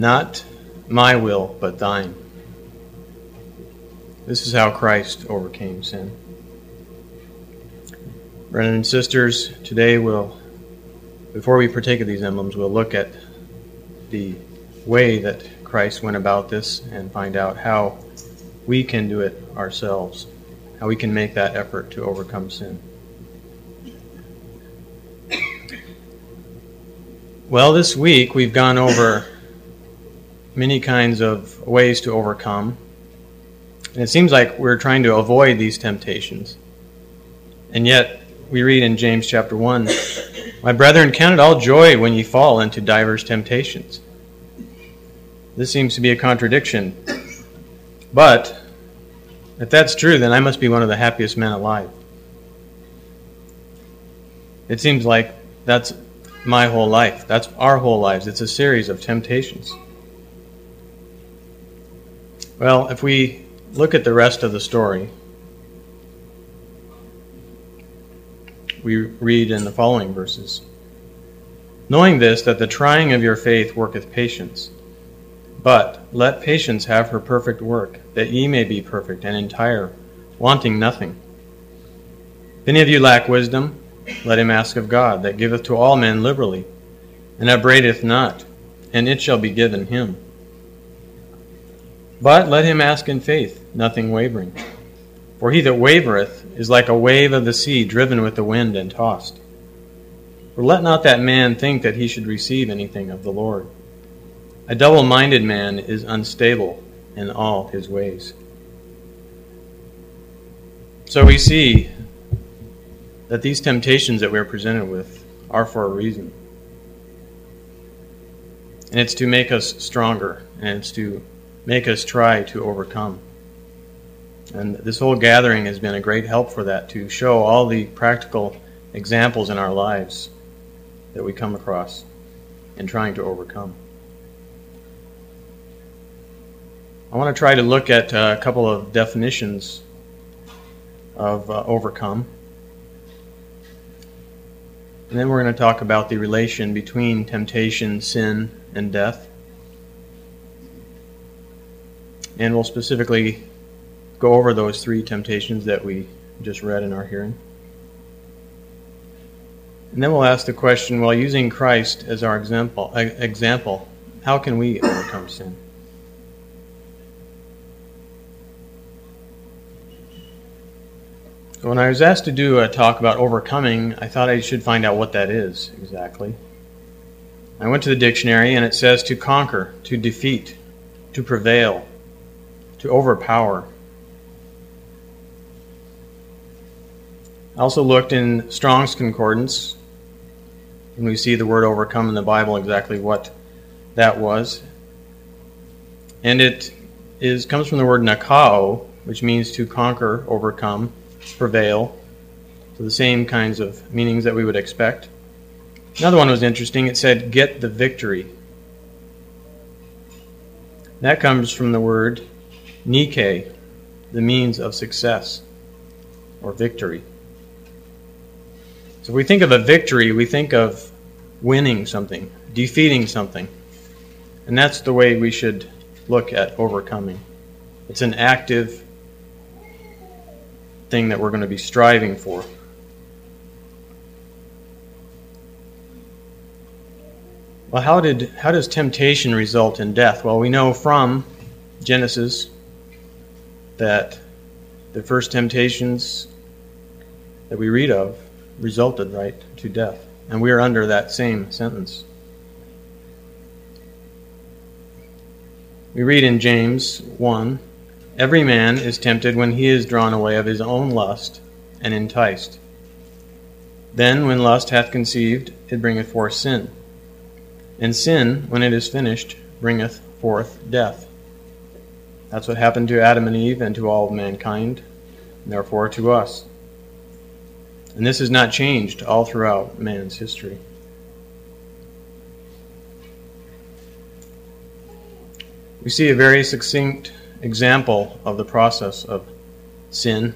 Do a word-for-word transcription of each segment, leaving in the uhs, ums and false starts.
Not my will, but thine. This is how Christ overcame sin. Brothers and sisters, today we'll, before we partake of these emblems, we'll look at the way that Christ went about this and find out how we can do it ourselves, how we can make that effort to overcome sin. Well, this week we've gone over many kinds of ways to overcome. And it seems like we're trying to avoid these temptations. And yet, we read in James chapter one, "My brethren, count it all joy when ye fall into divers temptations." This seems to be a contradiction. But, if that's true, then I must be one of the happiest men alive. It seems like that's my whole life. That's our whole lives. It's a series of temptations. Well, if we look at the rest of the story, we read in the following verses, "Knowing this, that the trying of your faith worketh patience. But let patience have her perfect work, that ye may be perfect and entire, wanting nothing. If any of you lack wisdom, let him ask of God, that giveth to all men liberally, and upbraideth not, and it shall be given him. But let him ask in faith, nothing wavering. For he that wavereth is like a wave of the sea, driven with the wind and tossed. For let not that man think that he should receive anything of the Lord. A double-minded man is unstable in all his ways." So we see that these temptations that we're presented with are for a reason. And it's to make us stronger, and it's to make us try to overcome. And this whole gathering has been a great help for that, to show all the practical examples in our lives that we come across in trying to overcome. I want to try to look at a couple of definitions of uh, overcome. And then we're going to talk about the relation between temptation, sin, and death. And we'll specifically go over those three temptations that we just read in our hearing. And then we'll ask the question, well, using Christ as our example, example, how can we overcome sin? When I was asked to do a talk about overcoming, I thought I should find out what that is exactly. I went to the dictionary, and it says to conquer, to defeat, to prevail, to overpower. I also looked in Strong's Concordance, and we see the word overcome in the Bible, exactly what that was. And it is comes from the word nakao, which means to conquer, overcome, prevail, so the same kinds of meanings that we would expect. Another one was interesting. It said, get the victory. That comes from the word Nike, the means of success or victory. So if we think of a victory, we think of winning something, defeating something. And that's the way we should look at overcoming. It's an active thing that we're going to be striving for. Well, how did how does temptation result in death? Well, we know from Genesis that the first temptations that we read of resulted right to death, and we are under that same sentence. We read in James one, "Every man is tempted when he is drawn away of his own lust and enticed. Then when lust hath conceived, it bringeth forth sin. And sin, when it is finished, bringeth forth death." That's what happened to Adam and Eve and to all of mankind, and therefore to us. And this has not changed all throughout man's history. We see a very succinct example of the process of sin.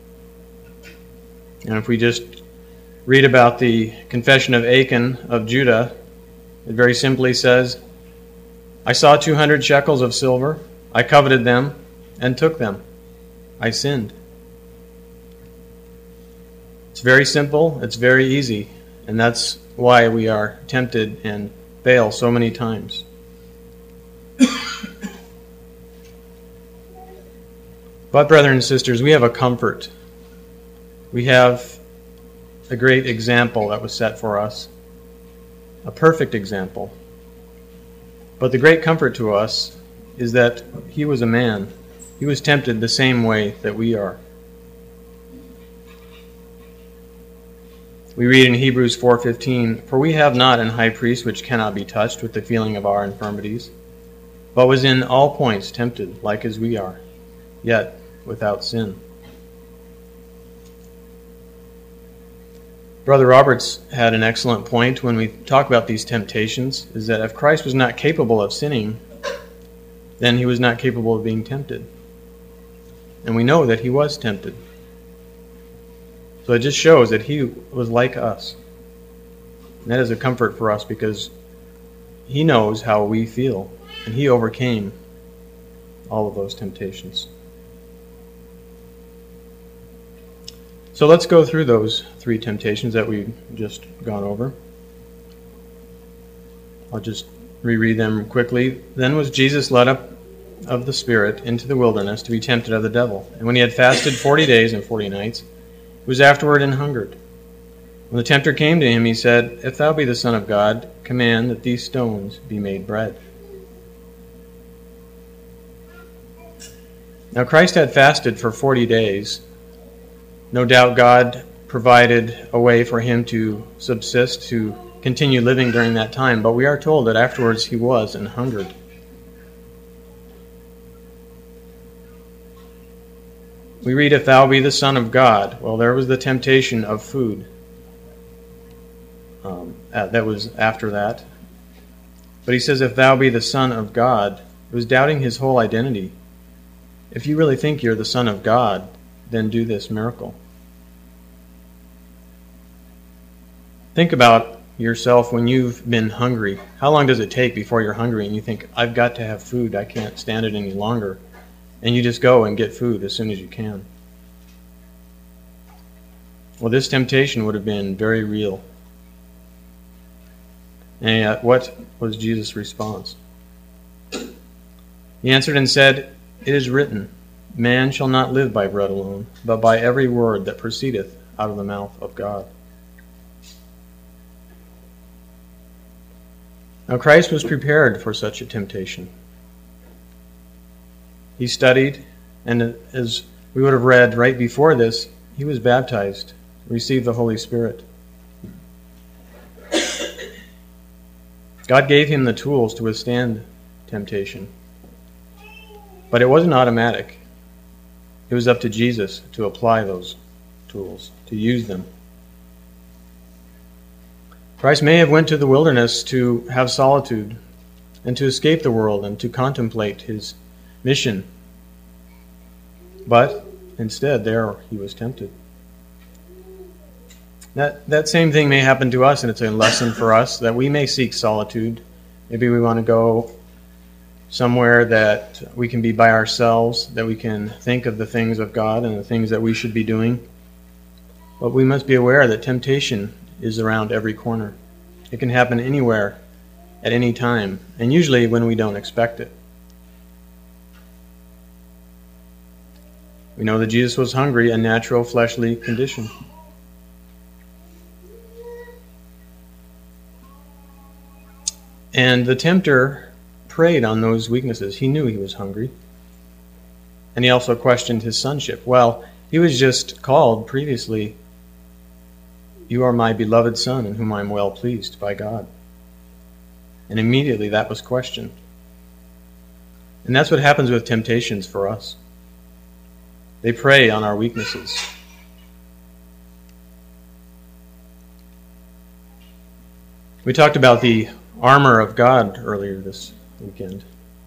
And if we just read about the confession of Achan of Judah, it very simply says, I saw two hundred shekels of silver. I coveted them and took them. I sinned. It's very simple. It's very easy. And that's why we are tempted and fail so many times. But, brothers and sisters, we have a comfort. We have a great example that was set for us. A perfect example. But the great comfort to us is that he was a man. He was tempted the same way that we are. We read in Hebrews four fifteen, "For we have not an high priest which cannot be touched with the feeling of our infirmities, but was in all points tempted, like as we are, yet without sin." Brother Roberts had an excellent point when we talk about these temptations, is that if Christ was not capable of sinning, then he was not capable of being tempted. And we know that he was tempted. So it just shows that he was like us. And that is a comfort for us because he knows how we feel, and he overcame all of those temptations. So let's go through those three temptations that we've just gone over. I'll just reread them quickly. Then was Jesus led up of the Spirit into the wilderness to be tempted of the devil. And when he had fasted forty days and forty nights, he was afterward and hungered. When the tempter came to him, he said, "If thou be the Son of God, command that these stones be made bread." Now Christ had fasted for forty days. No doubt God provided a way for him to subsist, to continue living during that time, but we are told that afterwards he was and hungered. We read, "If thou be the Son of God." Well, there was the temptation of food. Um, that was after that. But he says, "If thou be the Son of God," it was doubting his whole identity. If you really think you're the Son of God, then do this miracle. Think about yourself when you've been hungry. How long does it take before you're hungry and you think, I've got to have food, I can't stand it any longer? And you just go and get food as soon as you can. Well, this temptation would have been very real. And yet, what was Jesus' response? He answered and said, "It is written, man shall not live by bread alone, but by every word that proceedeth out of the mouth of God." Now Christ was prepared for such a temptation. He studied, and as we would have read right before this, he was baptized, received the Holy Spirit. God gave him the tools to withstand temptation. But it wasn't automatic. It was up to Jesus to apply those tools, to use them. Christ may have went to the wilderness to have solitude and to escape the world and to contemplate his mission. But instead, there he was tempted. That, that same thing may happen to us, and it's a lesson for us that we may seek solitude. Maybe we want to go somewhere that we can be by ourselves, that we can think of the things of God and the things that we should be doing. But we must be aware that temptation is around every corner. It can happen anywhere, at any time, and usually when we don't expect it. We know that Jesus was hungry, a natural fleshly condition. And the tempter preyed on those weaknesses. He knew he was hungry. And he also questioned his sonship. Well, he was just called previously, "You are my beloved Son, in whom I am well pleased," by God. And immediately that was questioned. And that's what happens with temptations for us. They prey on our weaknesses. We talked about the armor of God earlier this weekend.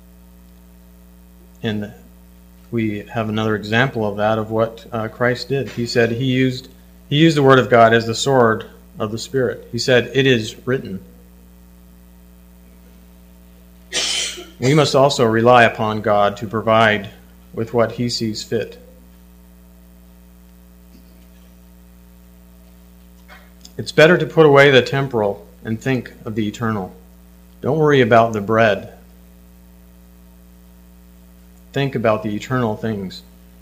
And we have another example of that, of what uh, Christ did. He said he used he used the word of God as the sword of the Spirit. He said, "It is written." We must also rely upon God to provide with what he sees fit. It's better to put away the temporal and think of the eternal. Don't worry about the bread. Think about the eternal things.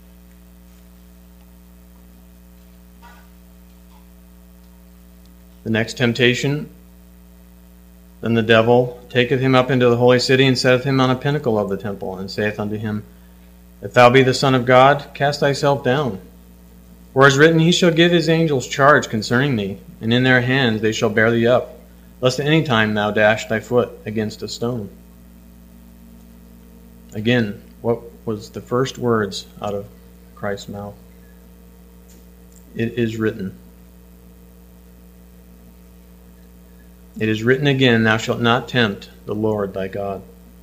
The next temptation, then the devil taketh him up into the holy city, and setteth him on a pinnacle of the temple, and saith unto him, If thou be the Son of God, cast thyself down. For as written, he shall give his angels charge concerning thee, and in their hands they shall bear thee up, lest at any time thou dash thy foot against a stone. Again, what was the first words out of Christ's mouth? It is written. It is written again, Thou shalt not tempt the Lord thy God.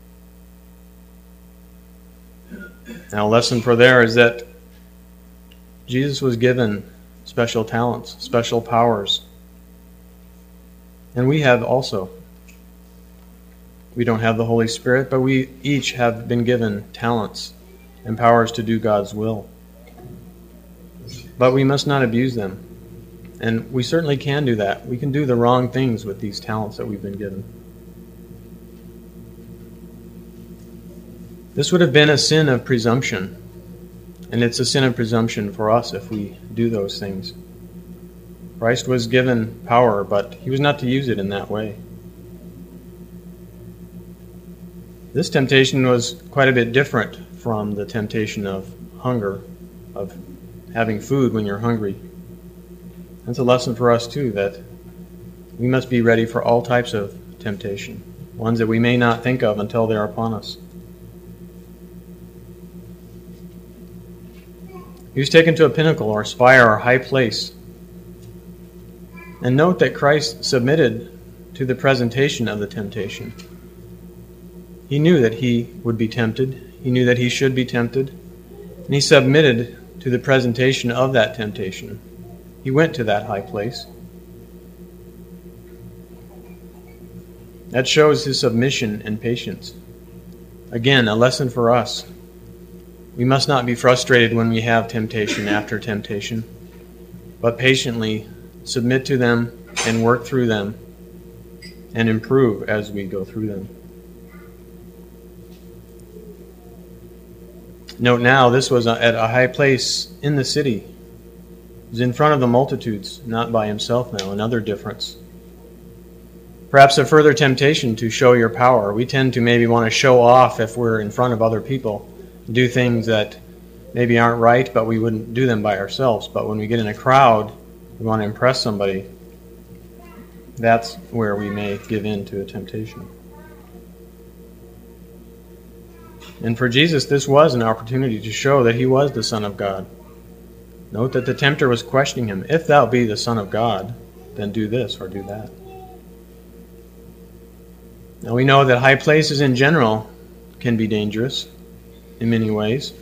Now, a lesson for there is that Jesus was given special talents, special powers. And we have also. We don't have the Holy Spirit, but we each have been given talents and powers to do God's will. But we must not abuse them. And we certainly can do that. We can do the wrong things with these talents that we've been given. This would have been a sin of presumption. And it's a sin of presumption for us if we do those things. Christ was given power, but he was not to use it in that way. This temptation was quite a bit different from the temptation of hunger, of having food when you're hungry. That's a lesson for us too, that we must be ready for all types of temptation, ones that we may not think of until they're upon us. He was taken to a pinnacle or spire or high place. And note that Christ submitted to the presentation of the temptation. He knew that he would be tempted. He knew that he should be tempted. And he submitted to the presentation of that temptation. He went to that high place. That shows his submission and patience. Again, a lesson for us. We must not be frustrated when we have temptation after temptation, but patiently submit to them and work through them and improve as we go through them. Note now, this was at a high place in the city. He was in front of the multitudes, not by himself now, another difference. Perhaps a further temptation to show your power. We tend to maybe want to show off if we're in front of other people, do things that maybe aren't right, but we wouldn't do them by ourselves. But when we get in a crowd, we want to impress somebody. That's where we may give in to a temptation. And for Jesus, this was an opportunity to show that he was the Son of God. Note that the tempter was questioning him. If thou be the Son of God, then do this or do that. Now we know that high places in general can be dangerous in many ways.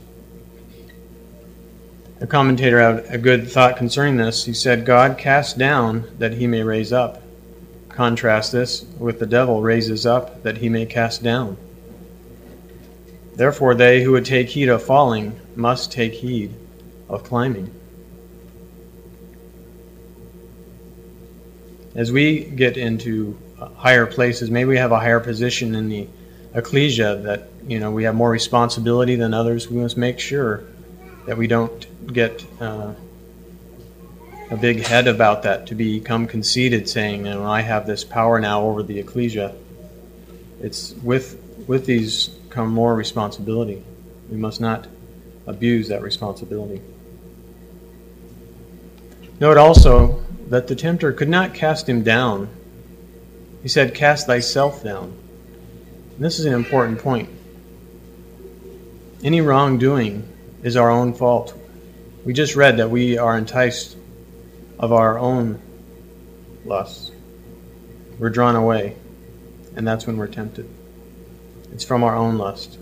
A commentator had a good thought concerning this. He said, God casts down that he may raise up. Contrast this with the devil raises up that he may cast down. Therefore, they who would take heed of falling must take heed of climbing. As we get into higher places, maybe we have a higher position in the ecclesia, that you know we have more responsibility than others. We must make sure that we don't get uh, a big head about that, to become conceited, saying, you know, I have this power now over the ecclesia. It's with with these come more responsibility. We must not abuse that responsibility. Note also that the tempter could not cast him down. He said, cast thyself down. And this is an important point. Any wrongdoing is our own fault. We just read that we are enticed of our own lusts. We're drawn away, and that's when we're tempted. It's from our own lust.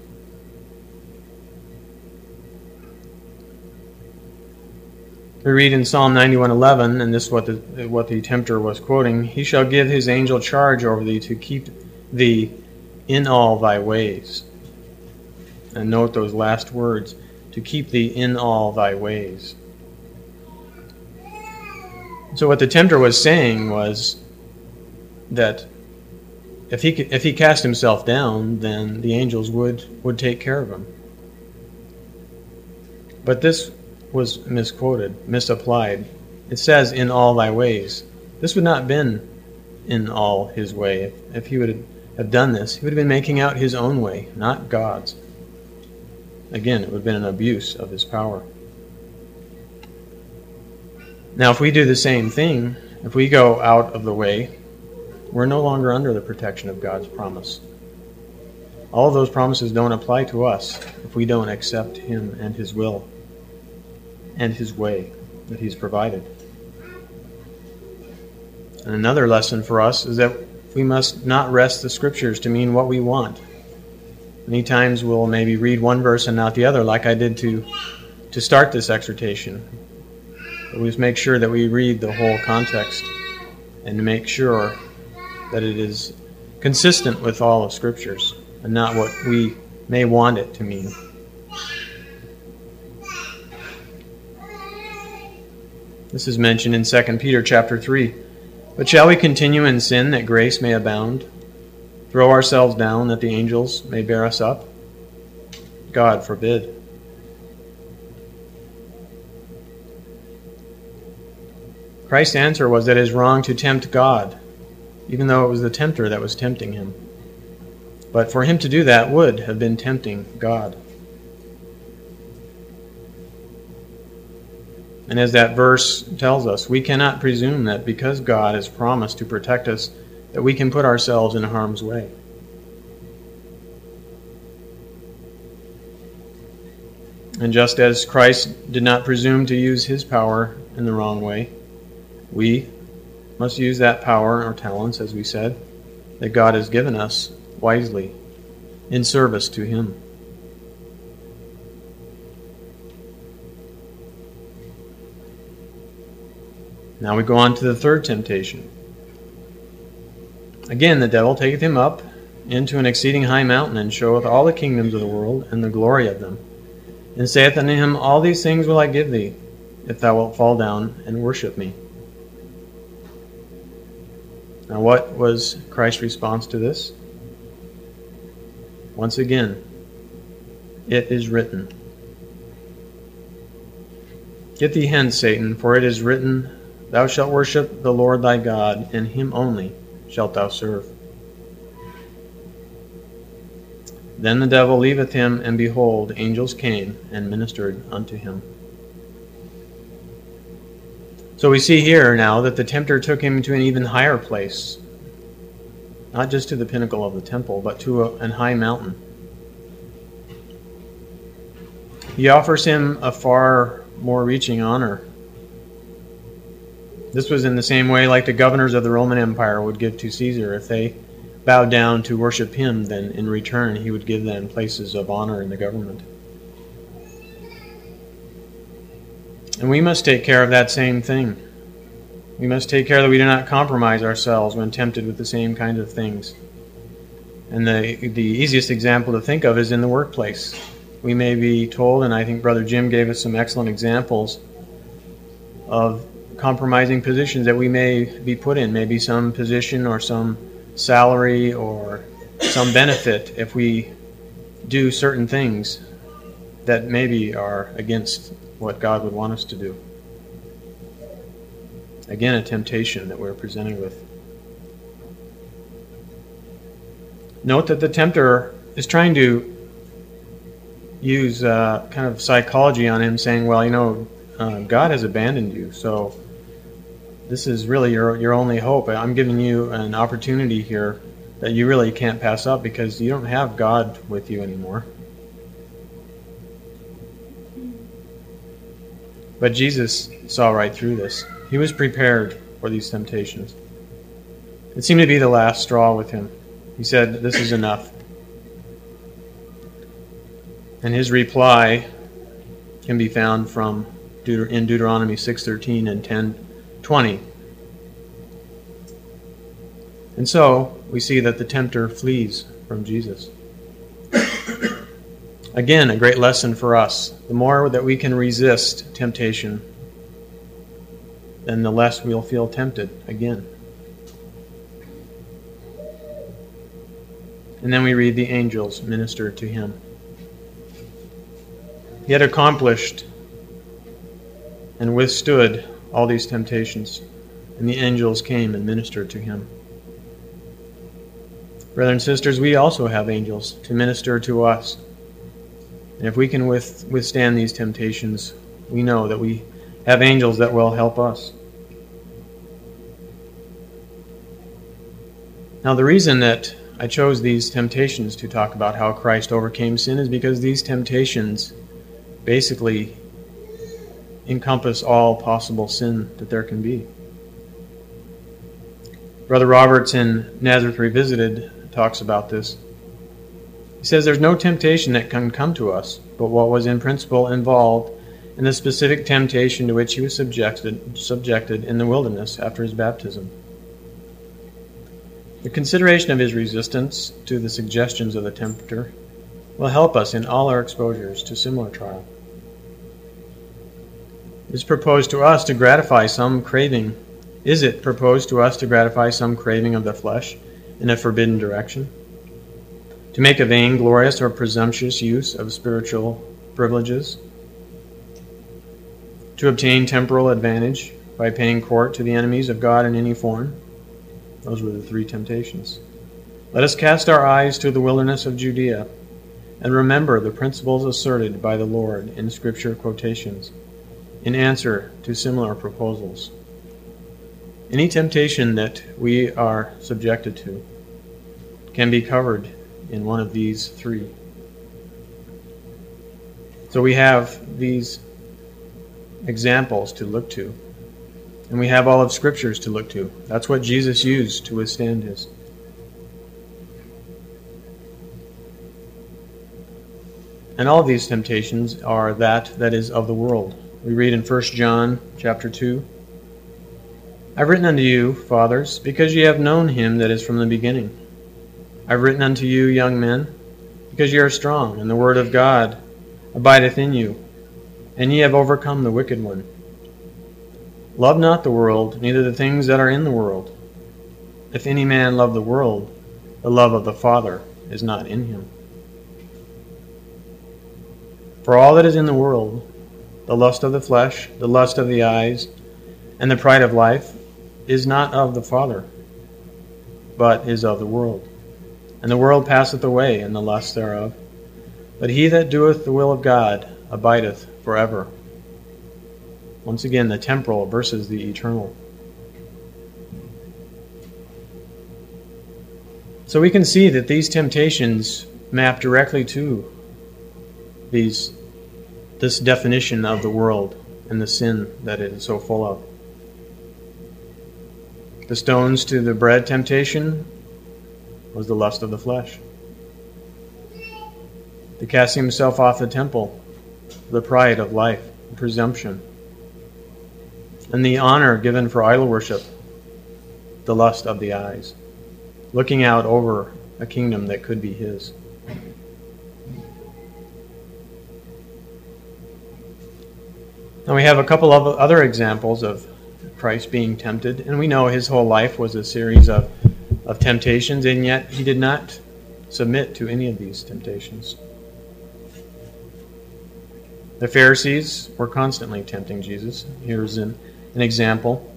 We read in Psalm ninety-one eleven, and this is what the, what the tempter was quoting, he shall give his angel charge over thee to keep thee in all thy ways. And note those last words, to keep thee in all thy ways. So what the tempter was saying was that if he if he cast himself down, then the angels would, would take care of him. But this was misquoted, misapplied. It says, in all thy ways. This would not have been in all his way. If, if he would have done this, he would have been making out his own way, not God's. Again, it would have been an abuse of his power. Now, if we do the same thing, if we go out of the way, we're no longer under the protection of God's promise. All of those promises don't apply to us if we don't accept him and his will and his way that he's provided. And another lesson for us is that we must not wrest the scriptures to mean what we want. Many times we'll maybe read one verse and not the other, like I did to, to start this exhortation. But we must make sure that we read the whole context and to make sure that it is consistent with all of Scriptures and not what we may want it to mean. This is mentioned in Second Peter chapter three. But shall we continue in sin that grace may abound? Throw ourselves down that the angels may bear us up? God forbid. Christ's answer was that it is wrong to tempt God, even though it was the tempter that was tempting him. But for him to do that would have been tempting God. And as that verse tells us, we cannot presume that because God has promised to protect us, that we can put ourselves in harm's way. And just as Christ did not presume to use his power in the wrong way, we must use that power or talents, as we said, that God has given us wisely in service to him. Now we go on to the third temptation. Again, the devil taketh him up into an exceeding high mountain, and showeth all the kingdoms of the world and the glory of them, and saith unto him, All these things will I give thee, if thou wilt fall down and worship me. Now what was Christ's response to this? Once again, it is written. Get thee hence, Satan, for it is written, Thou shalt worship the Lord thy God, and him only shalt thou serve. Then the devil leaveth him, and behold, angels came and ministered unto him. So we see here now that the tempter took him to an even higher place, not just to the pinnacle of the temple, but to a, an high mountain. He offers him a far more reaching honor. This was in the same way like the governors of the Roman Empire would give to Caesar. If they bowed down to worship him, then in return he would give them places of honor in the government. And we must take care of that same thing. We must take care that we do not compromise ourselves when tempted with the same kind of things. And the, the easiest example to think of is in the workplace. We may be told, and I think Brother Jim gave us some excellent examples of compromising positions that we may be put in, maybe some position or some salary or some benefit if we do certain things that maybe are against what God would want us to do. Again, a temptation that we're presented with. Note that the tempter is trying to use uh, kind of psychology on him, saying, well, you know, uh, God has abandoned you, so this is really your your only hope. I'm giving you an opportunity here that you really can't pass up because you don't have God with you anymore. But Jesus saw right through this. He was prepared for these temptations. It seemed to be the last straw with him. He said, this is enough. And his reply can be found from Deut- in Deuteronomy six thirteen and ten twenty. And so we see that the tempter flees from Jesus. Again, a great lesson for us. The more that we can resist temptation, then the less we'll feel tempted again. And then we read the angels ministered to him. He had accomplished and withstood all these temptations, and the angels came and ministered to him. Brothers and sisters, we also have angels to minister to us. And if we can with, withstand these temptations, we know that we have angels that will help us. Now, the reason that I chose these temptations to talk about how Christ overcame sin is because these temptations basically encompass all possible sin that there can be. Brother Roberts in Nazareth Revisited talks about this. He says there's no temptation that can come to us but what was in principle involved in the specific temptation to which he was subjected, subjected in the wilderness after his baptism. The consideration of his resistance to the suggestions of the tempter will help us in all our exposures to similar trial. It is proposed to us to gratify some craving. Is it proposed to us to gratify some craving of the flesh in a forbidden direction? To make a vainglorious or presumptuous use of spiritual privileges? To obtain temporal advantage by paying court to the enemies of God in any form? Those were the three temptations. Let us cast our eyes to the wilderness of Judea and remember the principles asserted by the Lord in Scripture quotations in answer to similar proposals. Any temptation that we are subjected to can be covered in one of these three. So we have these examples to look to, and we have all of Scriptures to look to. That's what Jesus used to withstand his. And all of these temptations are that that is of the world. We read in First John chapter two, I've written unto you, fathers, because ye have known him that is from the beginning. I've written unto you, young men, because ye are strong, and the word of God abideth in you, and ye have overcome the wicked one. Love not the world, neither the things that are in the world. If any man love the world, the love of the Father is not in him. For all that is in the world, the lust of the flesh, the lust of the eyes, and the pride of life, is not of the Father, but is of the world. And the world passeth away, and the lust thereof. But he that doeth the will of God abideth forever. Once again, the temporal versus the eternal. So we can see that these temptations map directly to these, this definition of the world and the sin that it is so full of. The stones to the bread temptation was the lust of the flesh. The casting himself off the temple, the pride of life, presumption. And the honor given for idol worship, the lust of the eyes, looking out over a kingdom that could be his. Now we have a couple of other examples of Christ being tempted, and we know his whole life was a series of, of temptations, and yet he did not submit to any of these temptations. The Pharisees were constantly tempting Jesus. Here's an, an example.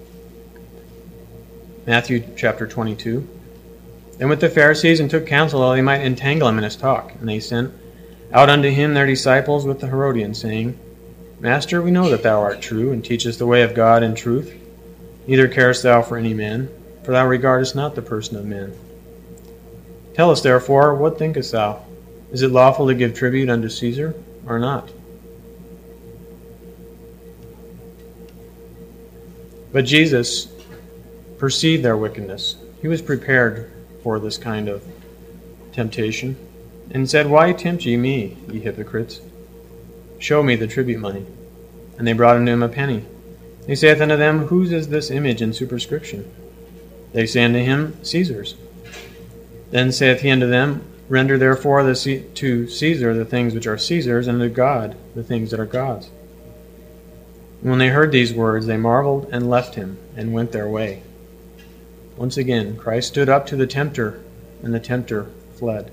Matthew chapter twenty-two. Then with the Pharisees and took counsel how they might entangle him in his talk. And they sent out unto him their disciples with the Herodians, saying, Master, we know that thou art true, and teachest the way of God in truth. Neither carest thou for any man, for thou regardest not the person of man. Tell us therefore, what thinkest thou? Is it lawful to give tribute unto Caesar, or not? But Jesus perceived their wickedness. He was prepared for this kind of temptation, and said, Why tempt ye me, ye hypocrites? Show me the tribute money. And they brought unto him a penny. He saith unto them, Whose is this image and superscription? They say unto him, Caesar's. Then saith he unto them, Render therefore the C- to Caesar the things which are Caesar's, and to God the things that are God's. And when they heard these words, they marveled and left him, and went their way. Once again, Christ stood up to the tempter, and the tempter fled.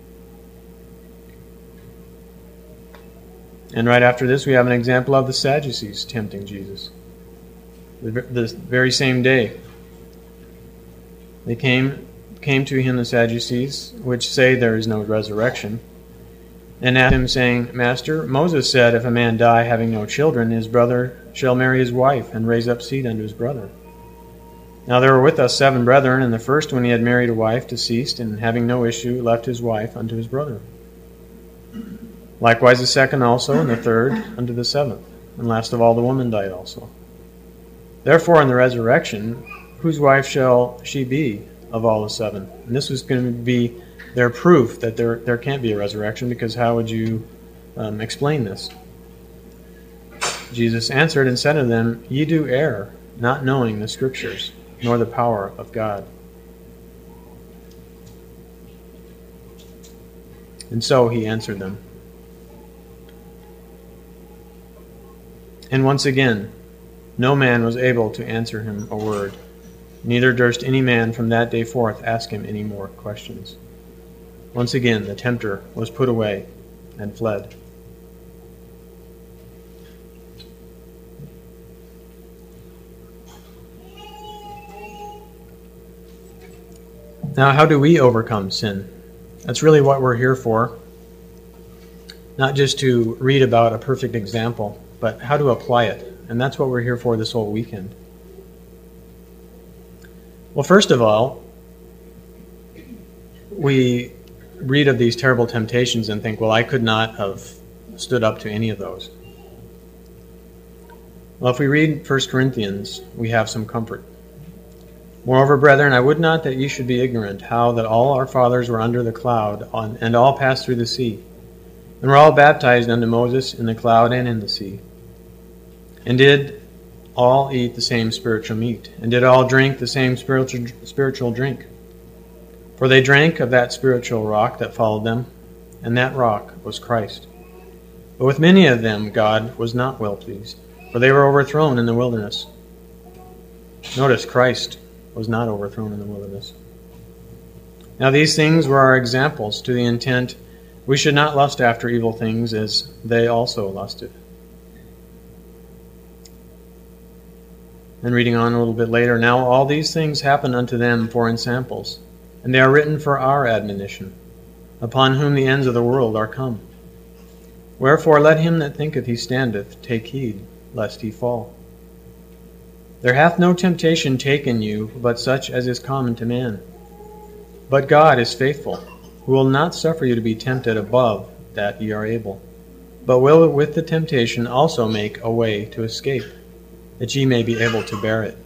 And right after this, we have an example of the Sadducees tempting Jesus. The, the very same day, they came came to him, the Sadducees, which say there is no resurrection, and asked him, saying, Master, Moses said, if a man die having no children, his brother shall marry his wife, and raise up seed unto his brother. Now there were with us seven brethren, and the first, when he had married a wife, deceased, and having no issue, left his wife unto his brother. Likewise the second also, and the third unto the seventh. And last of all the woman died also. Therefore in the resurrection, whose wife shall she be of all the seven? And this was going to be their proof that there there can't be a resurrection, because how would you um, explain this? Jesus answered and said to them, Ye do err, not knowing the Scriptures, nor the power of God. And so he answered them. And once again, no man was able to answer him a word, neither durst any man from that day forth ask him any more questions. Once again, the tempter was put away and fled. Now, how do we overcome sin? That's really what we're here for. Not just to read about a perfect example, but how to apply it. And that's what we're here for this whole weekend. Well, first of all, we read of these terrible temptations and think, well, I could not have stood up to any of those. Well, if we read First Corinthians, we have some comfort. Moreover, brethren, I would not that ye should be ignorant, how that all our fathers were under the cloud, on, and all passed through the sea, and were all baptized unto Moses in the cloud and in the sea, and did all eat the same spiritual meat, and did all drink the same spiritual spiritual drink. For they drank of that spiritual rock that followed them, and that rock was Christ. But with many of them God was not well pleased, for they were overthrown in the wilderness. Notice, Christ was not overthrown in the wilderness. Now these things were our examples, to the intent we should not lust after evil things as they also lusted. And reading on a little bit later, now all these things happen unto them for ensamples, and they are written for our admonition, upon whom the ends of the world are come. Wherefore let him that thinketh he standeth take heed, lest he fall. There hath no temptation taken you, but such as is common to man. But God is faithful, who will not suffer you to be tempted above that ye are able, but will with the temptation also make a way to escape, that ye may be able to bear it.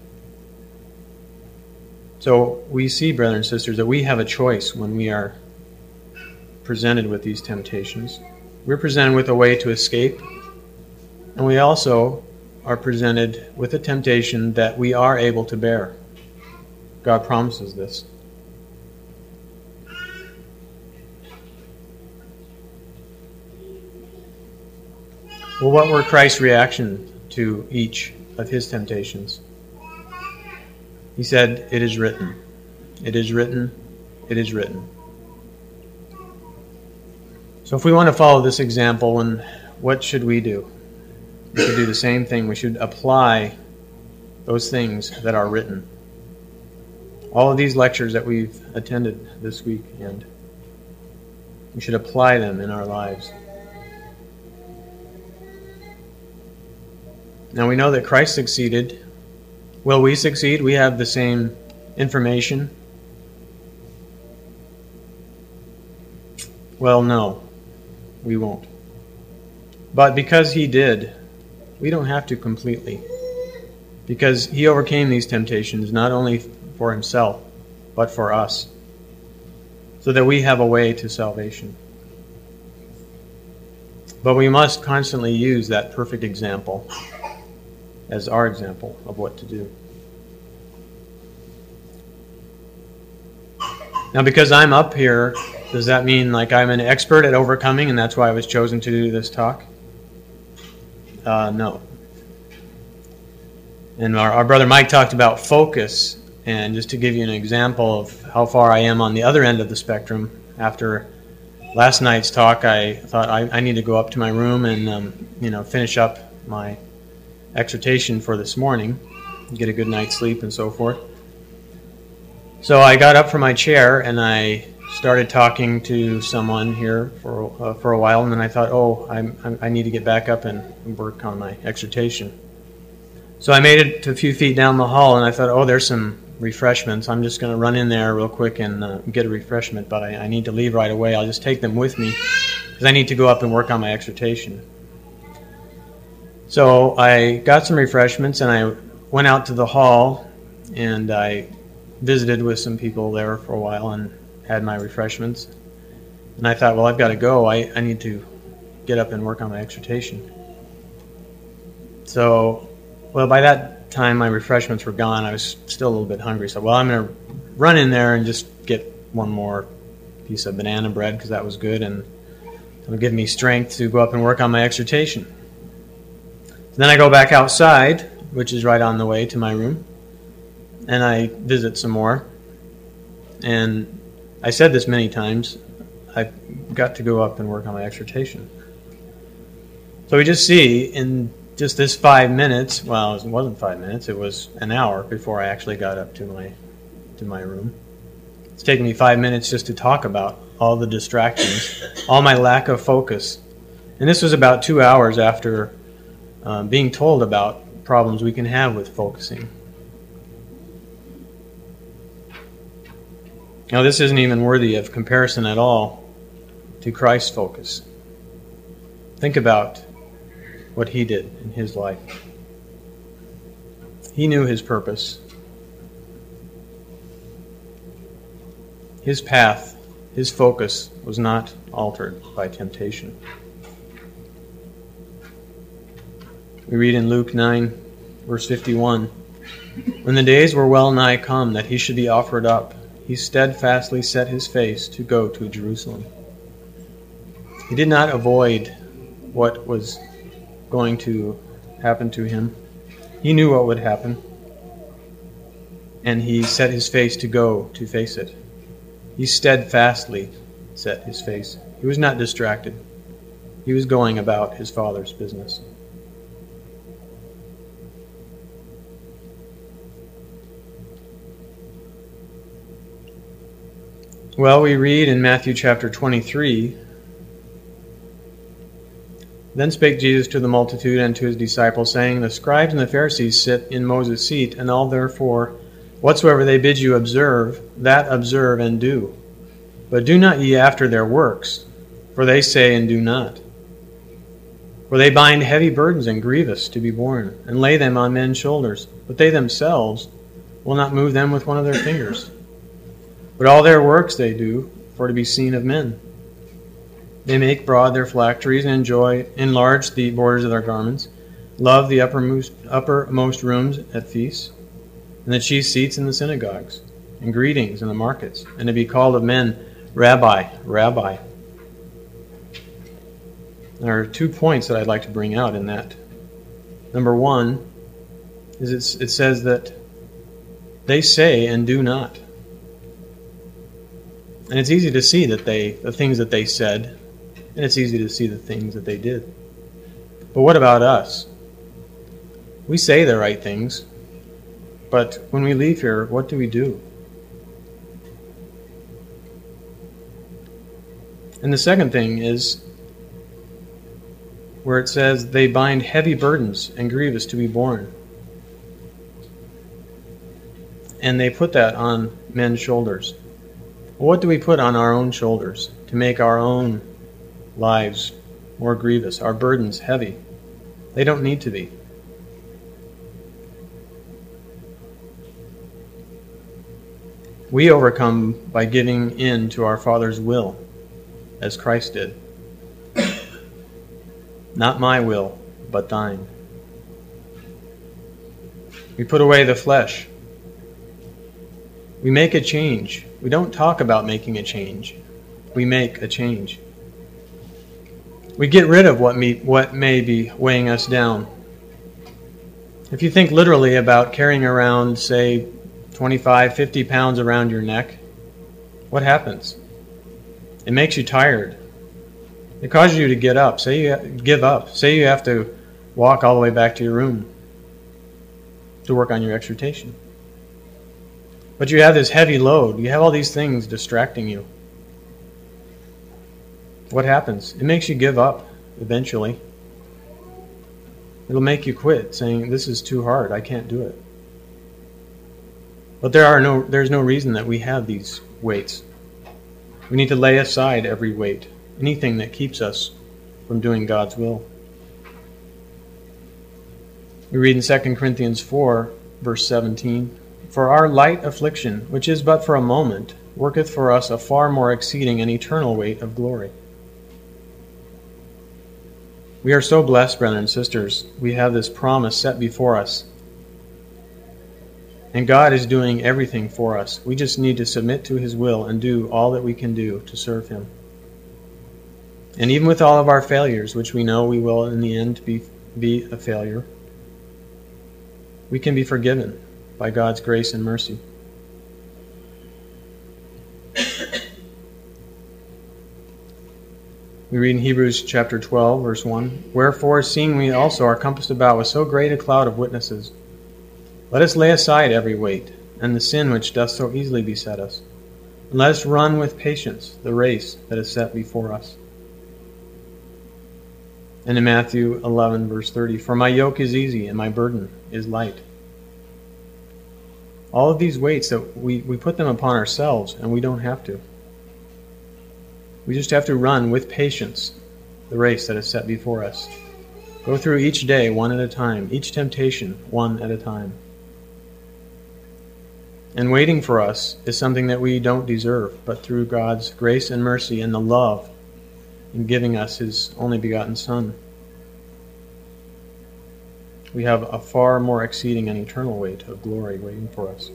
So we see, brothers and sisters, that we have a choice when we are presented with these temptations. We're presented with a way to escape, and we also are presented with a temptation that we are able to bear. God promises this. Well, what were Christ's reaction to each of his temptations? He said, It is written. It is written. It is written. So if we want to follow this example, then what should we do? We should do the same thing. We should apply those things that are written. All of these lectures that we've attended this week, and we should apply them in our lives. Now we know that Christ succeeded. Will we succeed? We have the same information. Well, no, we won't. But because he did, we don't have to completely. Because he overcame these temptations not only for himself, but for us, so that we have a way to salvation. But we must constantly use that perfect example as our example of what to do. Now, because I'm up here, does that mean like I'm an expert at overcoming and that's why I was chosen to do this talk? Uh, no. And our, our brother Mike talked about focus, and just to give you an example of how far I am on the other end of the spectrum, after last night's talk, I thought I, I need to go up to my room and um, you know finish up my exhortation for this morning, get a good night's sleep and so forth. So I got up from my chair and I started talking to someone here for uh, for a while, and then I thought, oh, I'm, I'm, I need to get back up and work on my exhortation. So I made it to a few feet down the hall, and I thought, oh, there's some refreshments. I'm just going to run in there real quick and uh, get a refreshment, but I, I need to leave right away. I'll just take them with me because I need to go up and work on my exhortation. So I got some refreshments, and I went out to the hall, and I visited with some people there for a while and had my refreshments. And I thought, well, I've got to go. I, I need to get up and work on my exhortation. So... Well, by that time, my refreshments were gone. I was still a little bit hungry. So, well, I'm going to run in there and just get one more piece of banana bread because that was good, and it'll give me strength to go up and work on my exhortation. Then I go back outside, which is right on the way to my room, and I visit some more. And I said this many times, I've got to go up and work on my exhortation. So we just see in just this five minutes, well, it wasn't five minutes, it was an hour before I actually got up to my to my room. It's taken me five minutes just to talk about all the distractions, all my lack of focus. And this was about two hours after um, being told about problems we can have with focusing. Now, this isn't even worthy of comparison at all to Christ's focus. Think about what he did in his life. He knew his purpose. His path, his focus was not altered by temptation. We read in Luke nine, verse fifty-one, when the days were well nigh come that he should be offered up, he steadfastly set his face to go to Jerusalem. He did not avoid what was going to happen to him. He knew what would happen, and he set his face to go to face it. He steadfastly set his face. He was not distracted. He was going about his Father's business. Well, we read in Matthew chapter twenty-three, then spake Jesus to the multitude and to his disciples, saying, the scribes and the Pharisees sit in Moses' seat, and all therefore whatsoever they bid you observe, that observe and do. But do not ye after their works, for they say and do not. For they bind heavy burdens and grievous to be borne, and lay them on men's shoulders, but they themselves will not move them with one of their fingers. But all their works they do for to be seen of men. They make broad their phylacteries and enjoy, enlarge the borders of their garments, love the uppermost, uppermost rooms at feasts, and the chief seats in the synagogues, and greetings in the markets, and to be called of men, Rabbi, Rabbi. There are two points that I'd like to bring out in that. Number one is it's, it says that they say and do not. And it's easy to see that they the things that they said, and it's easy to see the things that they did. But what about us? We say the right things, but when we leave here, what do we do? And the second thing is where it says, they bind heavy burdens and grievous to be borne. And they put that on men's shoulders. What do we put on our own shoulders to make our own lives more grievous, our burdens heavy? They don't need to be. We overcome by giving in to our Father's will, as Christ did. Not my will, but thine. We put away the flesh. We make a change. We don't talk about making a change. We make a change. We get rid of what may, what may be weighing us down. If you think literally about carrying around, say, twenty-five, fifty pounds around your neck, what happens? It makes you tired. It causes you to get up. Say you give up. Say you have to walk all the way back to your room to work on your exhortation. But you have this heavy load. You have all these things distracting you. What happens? It makes you give up eventually. It'll make you quit, saying, this is too hard. I can't do it. But there are no. there's no reason that we have these weights. We need to lay aside every weight, anything that keeps us from doing God's will. We read in Second Corinthians four, verse seventeen, "For our light affliction, which is but for a moment, worketh for us a far more exceeding and eternal weight of glory." We are so blessed, brethren and sisters. We have this promise set before us. And God is doing everything for us. We just need to submit to His will and do all that we can do to serve Him. And even with all of our failures, which we know we will in the end be, be a failure, we can be forgiven by God's grace and mercy. We read in Hebrews chapter twelve, verse one, "Wherefore, seeing we also are compassed about with so great a cloud of witnesses, let us lay aside every weight, and the sin which doth so easily beset us, and let us run with patience the race that is set before us." And in Matthew eleven, verse thirty, "For my yoke is easy, and my burden is light." All of these weights, that we, we put them upon ourselves, and we don't have to. We just have to run with patience the race that is set before us. Go through each day one at a time, each temptation one at a time. And waiting for us is something that we don't deserve, but through God's grace and mercy and the love in giving us His only begotten Son, we have a far more exceeding and eternal weight of glory waiting for us.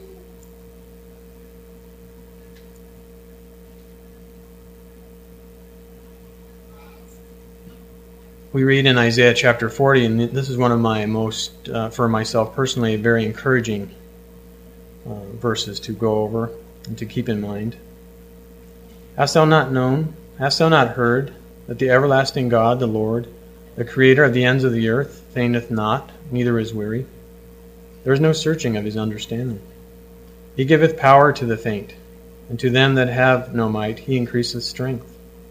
We read in Isaiah chapter forty, and this is one of my most, uh, for myself personally, very encouraging uh, verses to go over and to keep in mind. "Hast thou not known, hast thou not heard, that the everlasting God, the Lord, the Creator of the ends of the earth, fainteth not, neither is weary? There is no searching of His understanding. He giveth power to the faint, and to them that have no might He increaseth strength.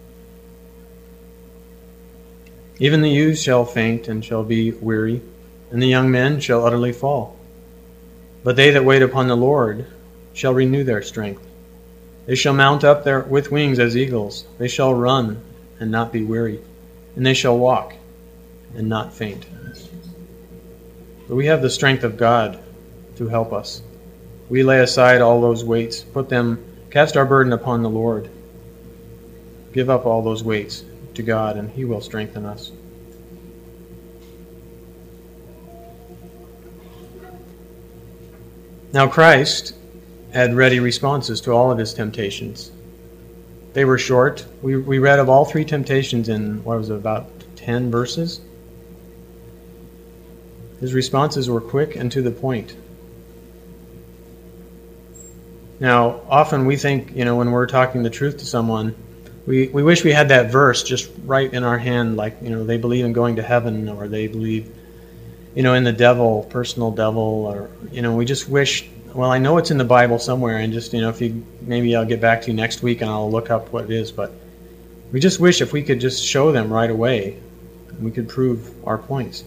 Even the youths shall faint and shall be weary, and the young men shall utterly fall. But they that wait upon the Lord shall renew their strength. They shall mount up their, with wings as eagles. They shall run and not be weary, and they shall walk and not faint." But we have the strength of God to help us. We lay aside all those weights, put them, cast our burden upon the Lord. Give up all those weights to God, and He will strengthen us. Now Christ had ready responses to all of His temptations. They were short. We, we read of all three temptations in, what was it, about ten verses? His responses were quick and to the point. Now, often we think, you know, when we're talking the truth to someone, We we wish we had that verse just right in our hand, like, you know, they believe in going to heaven, or they believe, you know, in the devil, personal devil, or, you know, we just wish, well, I know it's in the Bible somewhere, and just, you know, if you, maybe I'll get back to you next week and I'll look up what it is, but we just wish if we could just show them right away, we could prove our points.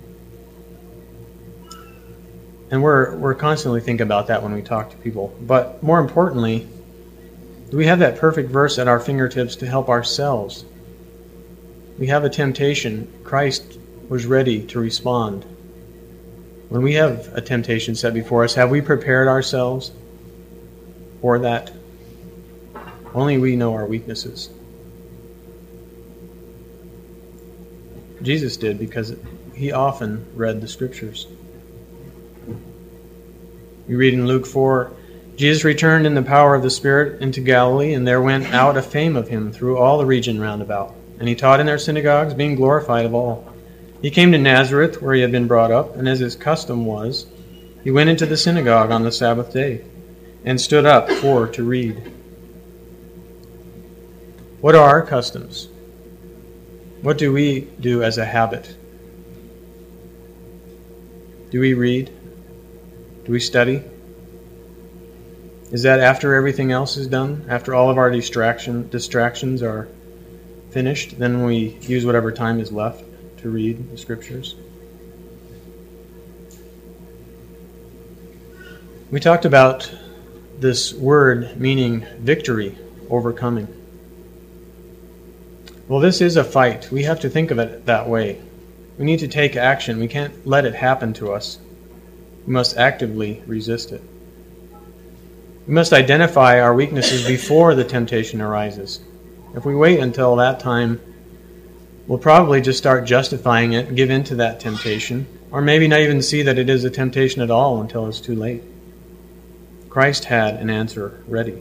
And we're we're constantly thinking about that when we talk to people. But more importantly, do we have that perfect verse at our fingertips to help ourselves? We have a temptation. Christ was ready to respond. When we have a temptation set before us, have we prepared ourselves for that? Only we know our weaknesses. Jesus did, because He often read the Scriptures. We read in Luke four, Jesus returned in the power of the Spirit into Galilee, and there went out a fame of him through all the region round about. And he taught in their synagogues, being glorified of all. He came to Nazareth, where he had been brought up, and as his custom was, he went into the synagogue on the Sabbath day, and stood up for to read. What are our customs? What do we do as a habit? Do we read? Do we study? Is that after everything else is done? After all of our distraction, distractions are finished, then we use whatever time is left to read the Scriptures? We talked about this word meaning victory, overcoming. Well, this is a fight. We have to think of it that way. We need to take action. We can't let it happen to us. We must actively resist it. We must identify our weaknesses before the temptation arises. If we wait until that time, we'll probably just start justifying it, give in to that temptation, or maybe not even see that it is a temptation at all until it's too late. Christ had an answer ready.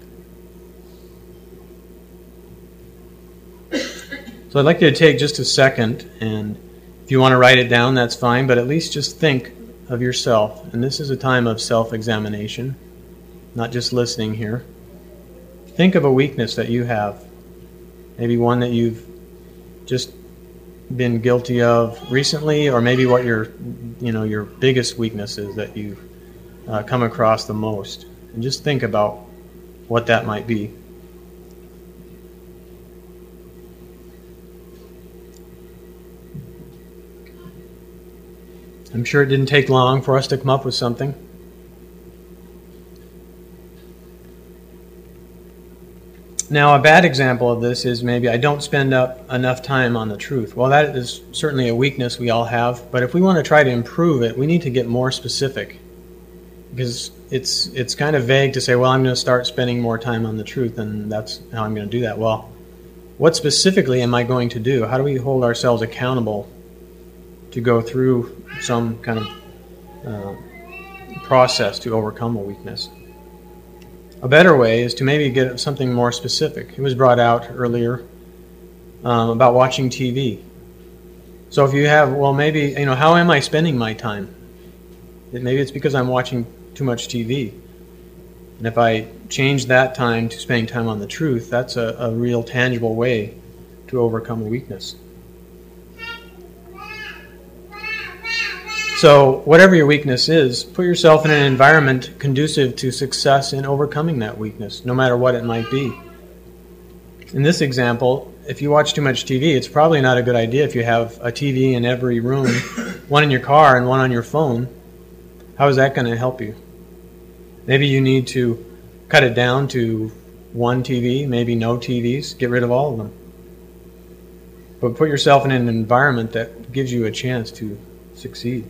So I'd like you to take just a second, and if you want to write it down, that's fine, but at least just think of yourself. And this is a time of self-examination, not just listening here. Think of a weakness that you have, maybe one that you've just been guilty of recently, or maybe what your, you know, your biggest weakness is that you've uh, come across the most. And just think about what that might be. I'm sure it didn't take long for us to come up with something. Now, a bad example of this is maybe I don't spend up enough time on the truth. Well, that is certainly a weakness we all have, but if we want to try to improve it, we need to get more specific. Because it's it's kind of vague to say, well, I'm going to start spending more time on the truth, and that's how I'm going to do that. Well, what specifically am I going to do? How do we hold ourselves accountable to go through some kind of uh, process to overcome a weakness? A better way is to maybe get something more specific. It was brought out earlier um, about watching T V. So if you have, well, maybe, you know, how am I spending my time? Maybe it's because I'm watching too much T V. And if I change that time to spending time on the truth, that's a, a real tangible way to overcome a weakness. So whatever your weakness is, put yourself in an environment conducive to success in overcoming that weakness, no matter what it might be. In this example, if you watch too much T V, it's probably not a good idea if you have a T V in every room, one in your car and one on your phone. How is that going to help you? Maybe you need to cut it down to one T V, maybe no T Vs, get rid of all of them. But put yourself in an environment that gives you a chance to succeed.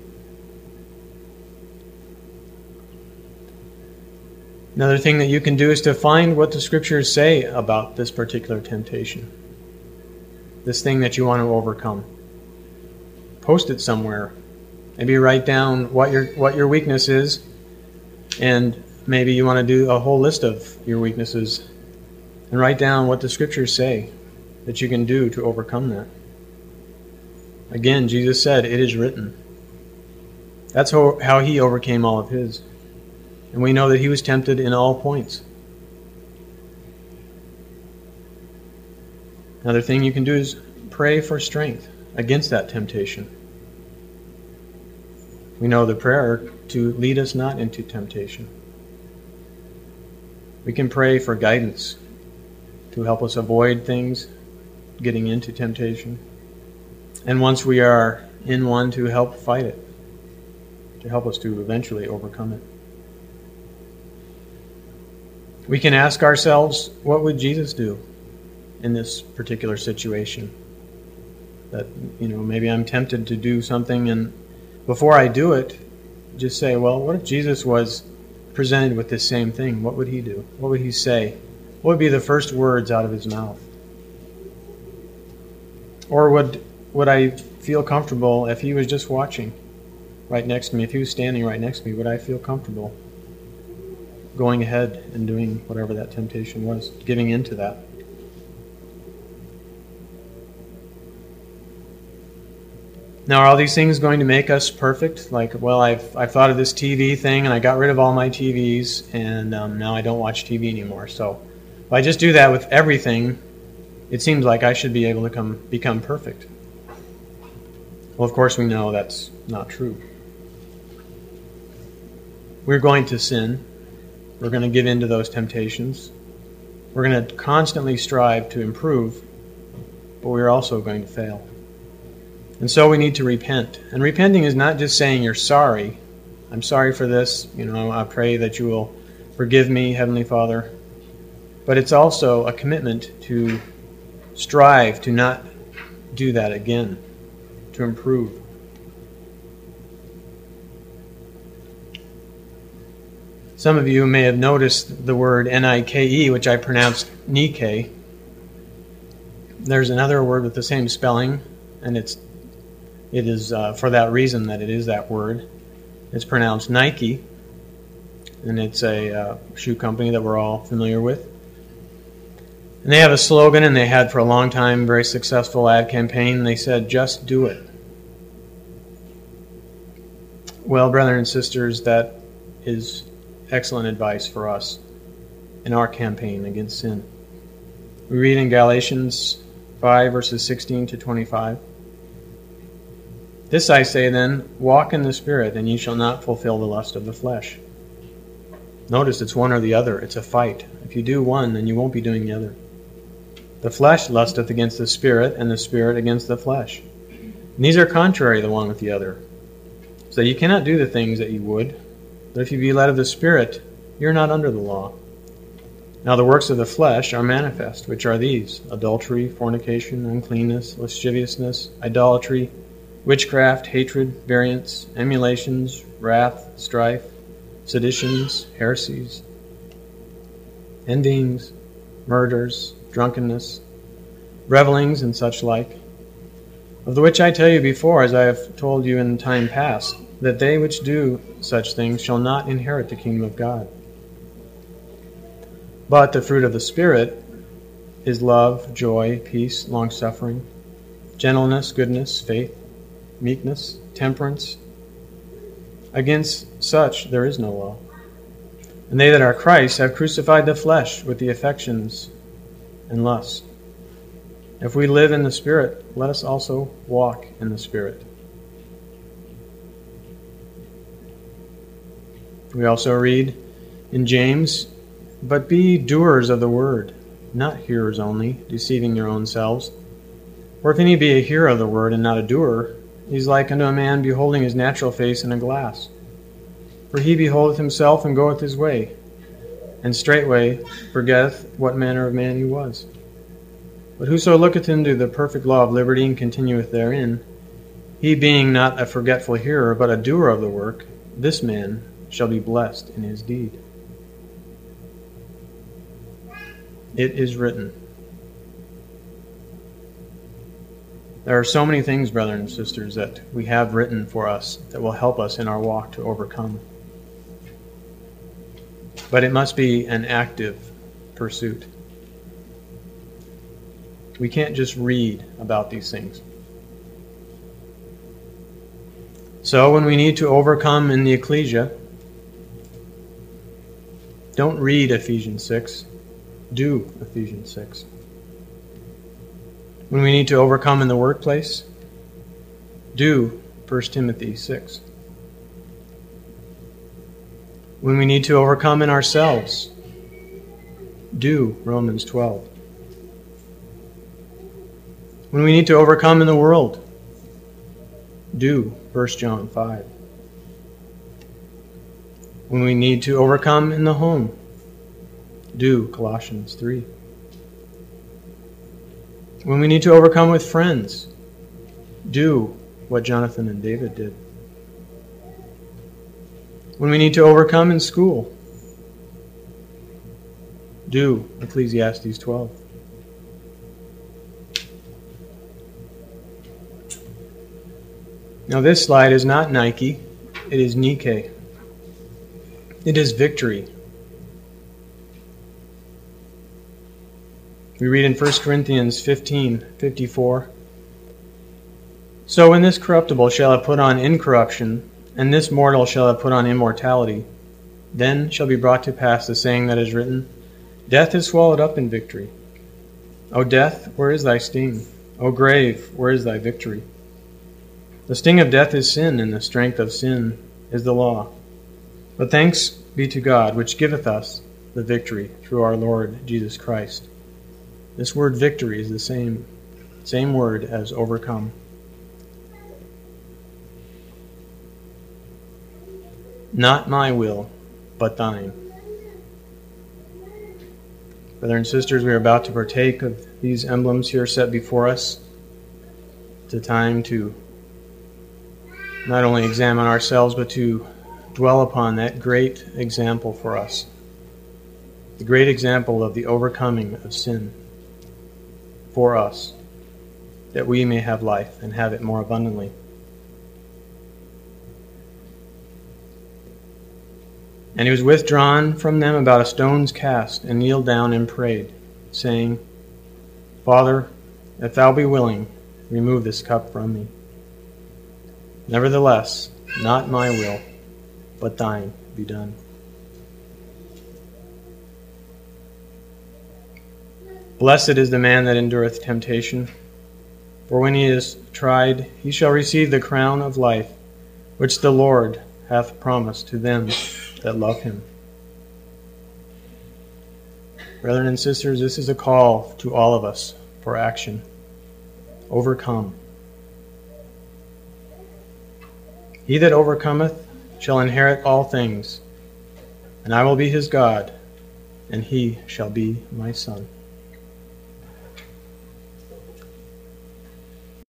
Another thing that you can do is to find what the Scriptures say about this particular temptation, this thing that you want to overcome. Post it somewhere. Maybe write down what your what your weakness is, and maybe you want to do a whole list of your weaknesses, and write down what the Scriptures say that you can do to overcome that. Again, Jesus said, "It is written." That's how, how he overcame all of his. And we know that he was tempted in all points. Another thing you can do is pray for strength against that temptation. We know the prayer to lead us not into temptation. We can pray for guidance to help us avoid things getting into temptation. And once we are in one, to help fight it, to help us to eventually overcome it. We can ask ourselves, what would Jesus do in this particular situation? That, you know, maybe I'm tempted to do something, and before I do it, just say, well, what if Jesus was presented with this same thing? What would he do? What would he say? What would be the first words out of his mouth? Or would would I feel comfortable if he was just watching right next to me? If he was standing right next to me, would I feel comfortable going ahead and doing whatever that temptation was, giving into that. Now, are all these things going to make us perfect? Like, well, I've I've thought of this T V thing, and I got rid of all my T Vs, and um, now I don't watch T V anymore. So, if I just do that with everything, it seems like I should be able to come become perfect. Well, of course, we know that's not true. We're going to sin. We're going to give in to those temptations. We're going to constantly strive to improve, but we're also going to fail. And so we need to repent. And repenting is not just saying you're sorry. I'm sorry for this. You know, I pray that you will forgive me, Heavenly Father. But it's also a commitment to strive to not do that again, to improve. Some of you may have noticed the word N I K E, which I pronounced Nike. There's another word with the same spelling, and it's It is uh, for that reason that it is that word. It's pronounced Nike, and it's a uh, shoe company that we're all familiar with. And they have a slogan, and they had for a long time, very successful ad campaign. They said, "Just do it." Well, brothers and sisters, that is excellent advice for us in our campaign against sin. We read in Galatians five, verses sixteen to twenty-five. This I say then, walk in the Spirit, and ye shall not fulfill the lust of the flesh. Notice it's one or the other. It's a fight. If you do one, then you won't be doing the other. The flesh lusteth against the Spirit, and the Spirit against the flesh. And these are contrary the one with the other. So you cannot do the things that you would. But if you be led of the Spirit, you're not under the law. Now the works of the flesh are manifest, which are these: adultery, fornication, uncleanness, lasciviousness, idolatry, witchcraft, hatred, variance, emulations, wrath, strife, seditions, heresies, envyings, murders, drunkenness, revelings, and such like, of the which I tell you before, as I have told you in time past, that they which do such things shall not inherit the kingdom of God. But the fruit of the Spirit is love, joy, peace, long-suffering, gentleness, goodness, faith, meekness, temperance. Against such there is no law. And they that are Christ have crucified the flesh with the affections and lusts. If we live in the Spirit, let us also walk in the Spirit. We also read in James, but be doers of the word, not hearers only, deceiving your own selves. For if any be a hearer of the word and not a doer, he is like unto a man beholding his natural face in a glass. For he beholdeth himself and goeth his way, and straightway forgetteth what manner of man he was. But whoso looketh into the perfect law of liberty and continueth therein, he being not a forgetful hearer, but a doer of the work, this man shall be blessed in his deed. It is written. There are so many things, brothers and sisters, that we have written for us that will help us in our walk to overcome. But it must be an active pursuit. We can't just read about these things. So when we need to overcome in the ecclesia, don't read Ephesians six. Do Ephesians six. When we need to overcome in the workplace, do First Timothy six. When we need to overcome in ourselves, do Romans twelve. When we need to overcome in the world, do First John five. When we need to overcome in the home, do Colossians three. When we need to overcome with friends, do what Jonathan and David did. When we need to overcome in school, do Ecclesiastes twelve. Now this slide is not Nike, it is Nike. It is victory. We read in First Corinthians fifteen fifty-four, "So when this corruptible shall have put on incorruption, and this mortal shall have put on immortality, then shall be brought to pass the saying that is written, Death is swallowed up in victory. O death, where is thy sting? O grave, where is thy victory? The sting of death is sin, and the strength of sin is the law. But thanks be to God, which giveth us the victory through our Lord Jesus Christ." This word victory is the same, same word as overcome. Not my will, but thine. Brothers and sisters, we are about to partake of these emblems here set before us. It's a time to not only examine ourselves, but to dwell upon that great example for us, the great example of the overcoming of sin for us, that we may have life and have it more abundantly. And he was withdrawn from them about a stone's cast, and kneeled down and prayed, saying, Father, if thou be willing, remove this cup from me. Nevertheless, not my will, but thine be done. Blessed is the man that endureth temptation, for when he is tried, he shall receive the crown of life, which the Lord hath promised to them that love him. Brethren and sisters, this is a call to all of us for action. Overcome. He that overcometh shall inherit all things, and I will be his God, and he shall be my son.